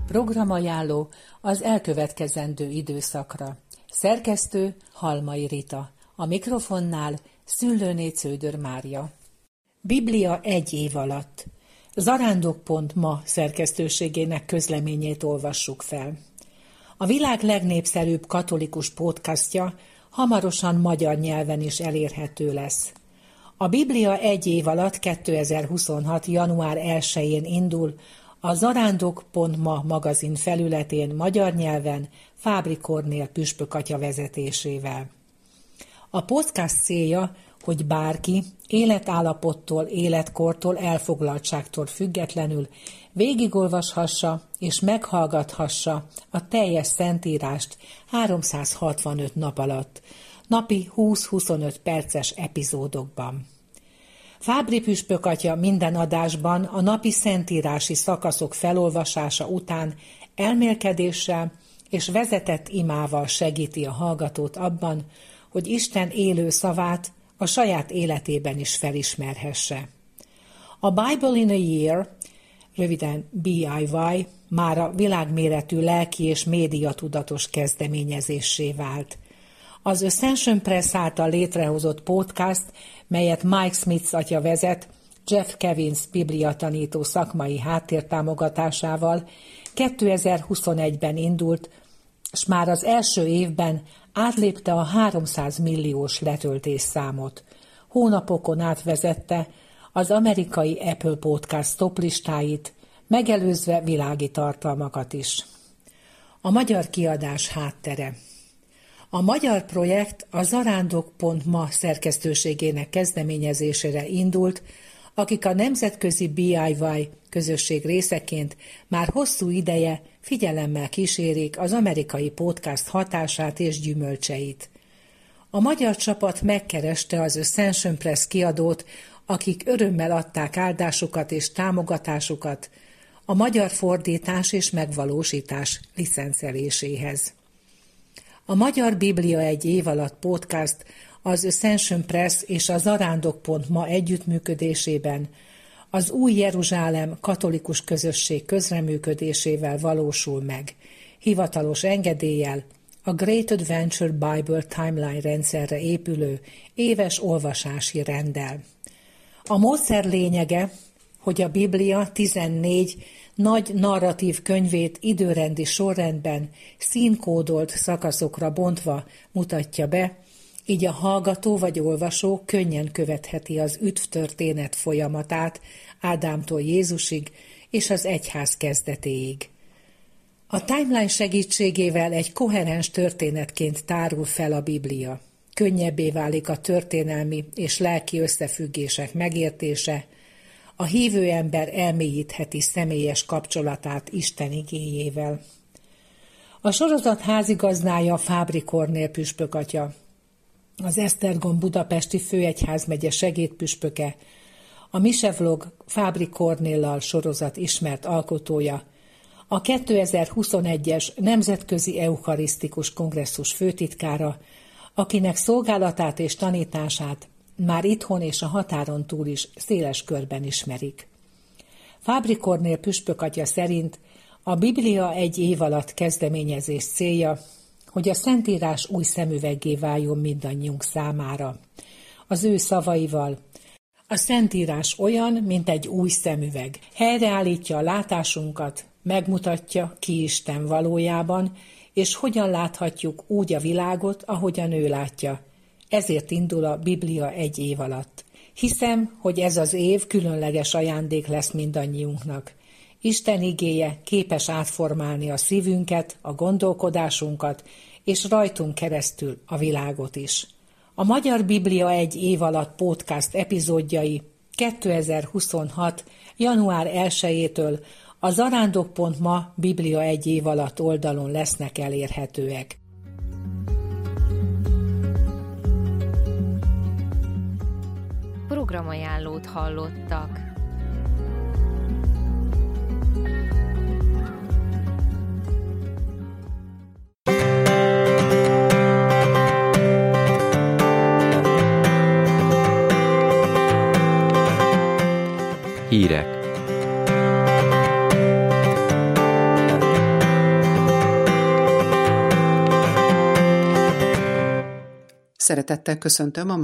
Programajánló az elkövetkezendő időszakra. Szerkesztő Halmai Rita. A mikrofonnál Szüllőné Cződör Mária. Biblia egy év alatt. Zarándok.ma szerkesztőségének közleményét olvassuk fel. A világ legnépszerűbb katolikus podcastja hamarosan magyar nyelven is elérhető lesz. A Biblia egy év alatt 2026. január 1-én indul a Zarándok.ma magazin felületén magyar nyelven Fábry Kornél püspökatya vezetésével. A podcast célja, hogy bárki életállapottól, életkortól, elfoglaltságtól függetlenül végigolvashassa és meghallgathassa a teljes Szentírást 365 nap alatt, napi 20-25 perces epizódokban. Fábry püspökatya minden adásban a napi szentírási szakaszok felolvasása után elmélkedéssel és vezetett imával segíti a hallgatót abban, hogy Isten élő szavát a saját életében is felismerhesse. A Bible in a Year, röviden BIY, mára világméretű lelki és médiatudatos kezdeményezéssé vált. Az Ascension Press által létrehozott podcast, melyet Mike Smith atya vezet, Jeff Kevins bibliatanító szakmai háttértámogatásával 2021-ben indult, és már az első évben átlépte a 300 milliós letöltésszámot. Hónapokon átvezette az amerikai Apple Podcast toplistáit, megelőzve világi tartalmakat is. A magyar kiadás háttere. A magyar projekt a Zarándok.ma szerkesztőségének kezdeményezésére indult, akik a nemzetközi BIY közösség részeként már hosszú ideje figyelemmel kísérik az amerikai podcast hatását és gyümölcseit. A magyar csapat megkereste az Ascension Press kiadót, akik örömmel adták áldásukat és támogatásukat a magyar fordítás és megvalósítás licenceléséhez. A Magyar Biblia egy év alatt podcast az Ascension Press és a Zarándok.ma együttműködésében az Új Jeruzsálem katolikus közösség közreműködésével valósul meg, hivatalos engedéllyel a Great Adventure Bible Timeline rendszerre épülő éves olvasási renddel. A módszer lényege, hogy a Biblia 14 nagy narratív könyvét időrendi sorrendben színkódolt szakaszokra bontva mutatja be, így a hallgató vagy olvasó könnyen követheti az üdvtörténet folyamatát Ádámtól Jézusig és az egyház kezdetéig. A timeline segítségével egy koherens történetként tárul fel a Biblia. Könnyebbé válik a történelmi és lelki összefüggések megértése, a hívő ember elmélyítheti személyes kapcsolatát Isten igéjével. A sorozat házigazdája Fábry Kornél püspökatya, az Esztergom budapesti főegyházmegye segédpüspöke, a Misevlog Fábry Kornéllal sorozat ismert alkotója, a 2021-es Nemzetközi Eucharisztikus Kongresszus főtitkára, akinek szolgálatát és tanítását már itthon és a határon túl is széles körben ismerik. Fábry Kornél püspökatya szerint a Biblia egy év alatt kezdeményezés célja, hogy a Szentírás új szemüveggé váljon mindannyiunk számára. Az ő szavaival: a Szentírás olyan, mint egy új szemüveg. Helyreállítja a látásunkat, megmutatja, ki Isten valójában, és hogyan láthatjuk úgy a világot, ahogyan ő látja. Ezért indul a Biblia egy év alatt. Hiszem, hogy ez az év különleges ajándék lesz mindannyiunknak. Isten igéje képes átformálni a szívünket, a gondolkodásunkat, és rajtunk keresztül a világot is. A Magyar Biblia egy év alatt podcast epizódjai 2026. január 1-től a Zarándok.ma Biblia egy év alatt oldalon lesznek elérhetőek. Programajánlót hallottak. Hírek. Szeretettel köszöntöm a